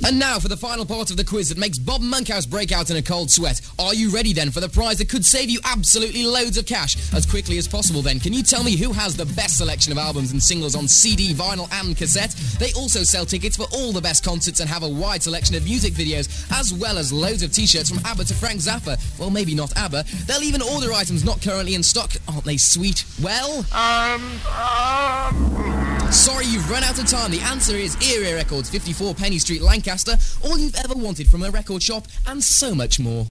And now for the final part of the quiz that makes Bob Monkhouse break out in a cold sweat. Are you ready then for the prize that could save you absolutely loads of cash? As quickly as possible then, can you tell me who has the best selection of albums and singles on CD, vinyl and cassette? They also sell tickets for all the best concerts and have a wide selection of music videos, as well as loads of t-shirts from ABBA to Frank Zappa. Well, maybe not ABBA. They'll even order items not currently in stock. Aren't they sweet? Well... Sorry, you've run out of time. The answer is Ear Records, 54 Penny Street, Lancaster. All you've ever wanted from a record shop, and so much more.